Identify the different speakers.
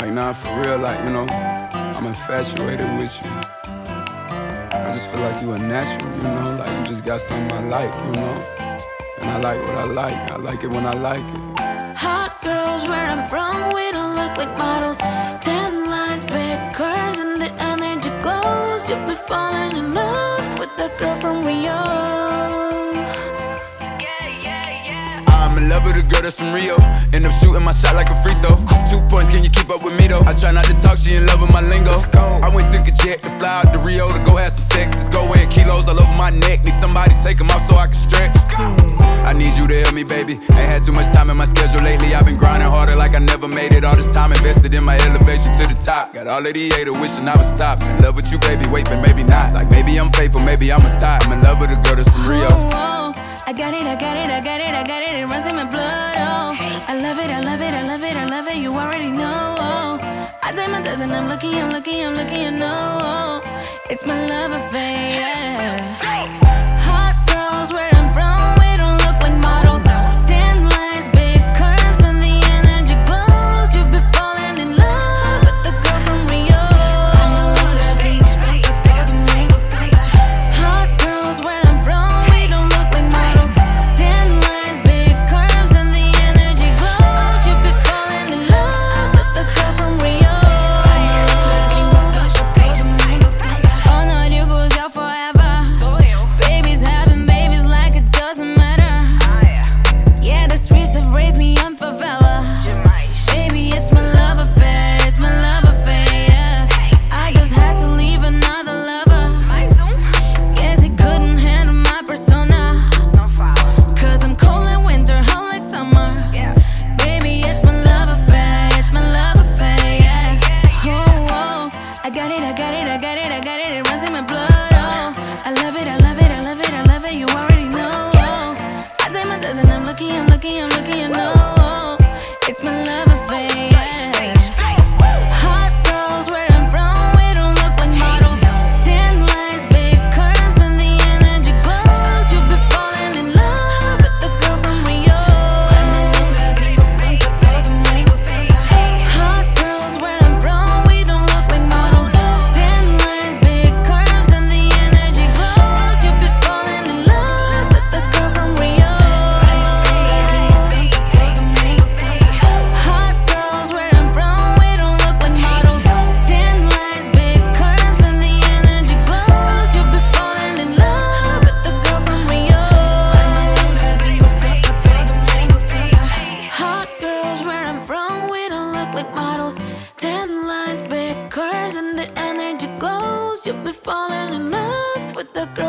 Speaker 1: Like, nah, for real, like, you know, I'm infatuated with you. I just feel like you a natural, you know, like you just got something I like, you know. And I like what I like it when I like it.
Speaker 2: Hot girls where I'm from, we don't look like models. 10 lines, big curves, and the energy glows. You'll be falling in love with the girl from Rio.
Speaker 1: I'm in love with a girl that's from Rio. End up shooting my shot like a free throw. 2 points, can you keep up with me though? I try not to talk, she in love with my lingo. I went took a jet to fly out to Rio to go have some sex. Let's go weighing kilos all over my neck. Need somebody take them off so I can stretch. I need you to help me, baby. Ain't had too much time in my schedule lately. I've been grinding harder like I never made it. All this time invested in my elevation to the top. Got all of the haters wishing I would stop. In love with you, baby, wait, but maybe not. Like maybe I'm faithful, maybe I'm a thot. I'm in love with a girl that's from Rio.
Speaker 2: I got it, it runs in my blood, oh. I love it, you already know. I did my dozen, I'm lucky, you know. It's my love affair, yeah. Hot girls where I'm from, we don't look like models. 10 lines, big curves, and the energy glows. You'll be falling in love with the girl from Rio. Hot girls where I'm from, we don't look like models. 10 lines, big curves, and the energy glows. You'll be falling in love with the girl from Rio. All night you goes out forever. Babies having babies like it doesn't matter. Yeah, the streets have raised me on favela. Baby, it's my love affair, yeah. I just had to leave another lover. Guess he couldn't handle my persona. Cause I'm cold in winter, hot like summer. Baby, it's my love affair, yeah. Oh, I got it, it runs in my blood, oh. I love it, you already know. I did my dozen, I'm lucky, you know. It's my love affair, yeah. Hot girls where I'm from, we don't look like models. 10 lines, big curves, and the energy glows. You'll be falling in love with the girl from Rio. Hot girls where I'm from, we don't look like models. 10 lines, big curves, and the energy glows. You'll be falling in love with the girl from Rio. Hot girls where I'm from, we don't look like models. 10 lines, big curves, and the energy glows. You'll be falling in love with the girl from Rio. Hot girls where I'm from, we don't look like models. 10 lines, big curves, and the energy glows. You'll be falling in love with the girl